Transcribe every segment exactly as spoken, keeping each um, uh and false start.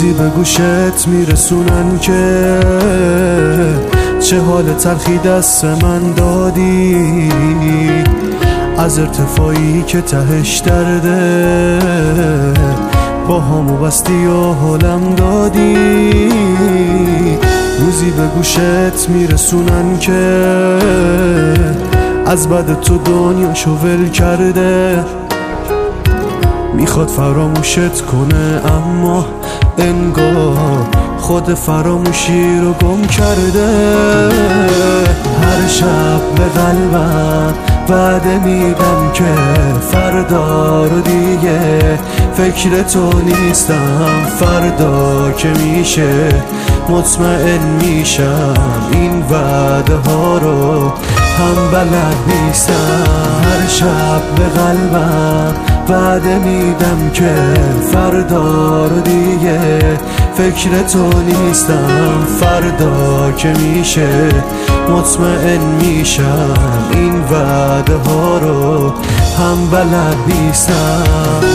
روزی به گوشت میرسونن که چه حال تلخی دست من دادی، از ارتفاعی که تهش درده با همو بستی و حالم دادی. روزی به گوشت میرسونن که از بعد تو دنیاشو ول کرده، میخواد فراموشت کنه اما انگار خود فراموشی رو گم کرده. هر شب به قلبم وعده میدم که فردا رو دیگه فکر تو نیستم، فردا که میشه مطمئن میشم این وعده ها رو هم بلد نیستم. هر شب به قلبم وعده میدم که فردا رو دیگه فکر تو نیستم، فردا که میشه مطمئن میشم این وعده ها رو هم بلد نیستم.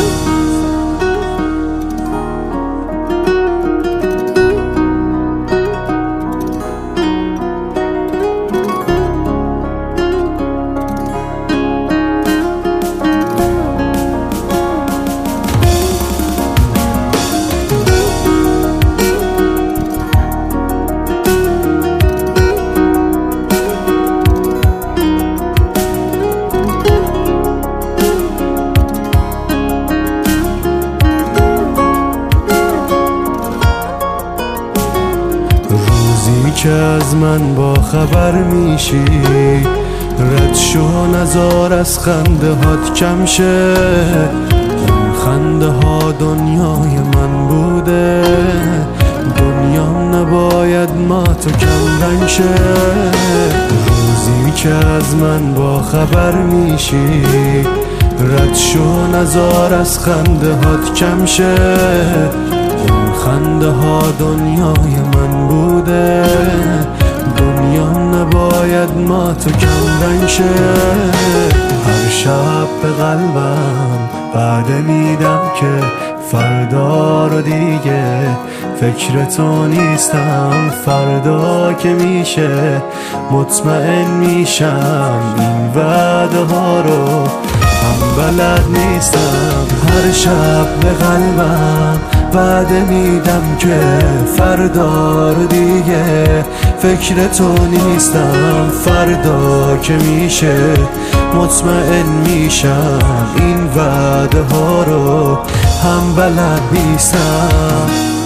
روزی که از من با خبر میشی، رد شو نزار از خنده هات کم شه. این خنده ها دنیای من بوده، دنیام نباید ما تو کم رنگ شه. روزی که از من با خبر میشی، رد شو نزار از خنده هات کم شه. خنده ها دنیای من بوده، دنیا نباید ما تو کم رنگ شه. هر شب به قلبم وعده میدم که فردا رو دیگه فکر تو نیستم، فردا که میشه مطمئن میشم این وعده ها رو هم بلد نیستم. هر شب به قلبم وعده میدم که فردا رو دیگه فکر تو نیستم، فردا که میشه مطمئن میشم این وعده ها رو هم بلد نیستم.